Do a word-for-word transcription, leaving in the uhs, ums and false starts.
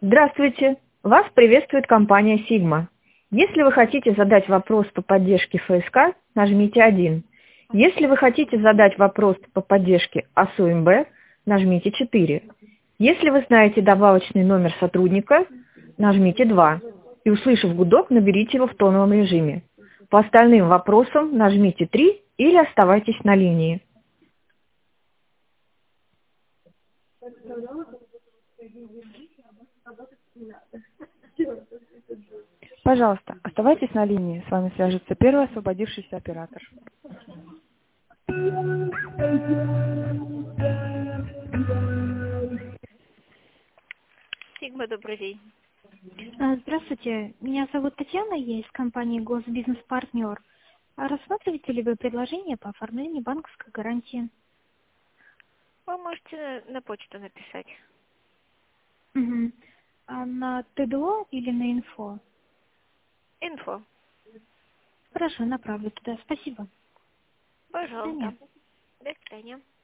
Здравствуйте! Вас приветствует компания Sigma. Если вы хотите задать вопрос по поддержке эф эс ка, нажмите один. Если вы хотите задать вопрос по поддержке эй эс ю эм бэ, нажмите четыре. Если вы знаете добавочный номер сотрудника, нажмите два. И, услышав гудок, наберите его в тоновом режиме. По остальным вопросам нажмите три или оставайтесь на линии. Пожалуйста, оставайтесь на линии. С вами свяжется первый освободившийся оператор. Сигма, добрый день. А, Здравствуйте, меня зовут Татьяна, я из компании Госбизнес-партнер. А рассматриваете ли вы предложение по оформлению банковской гарантии? Вы можете на почту написать. Угу. А на тэ дэ о или на инфо? Инфо. Хорошо, направлю туда. Спасибо. До Пожалуйста. свидания. До свидания.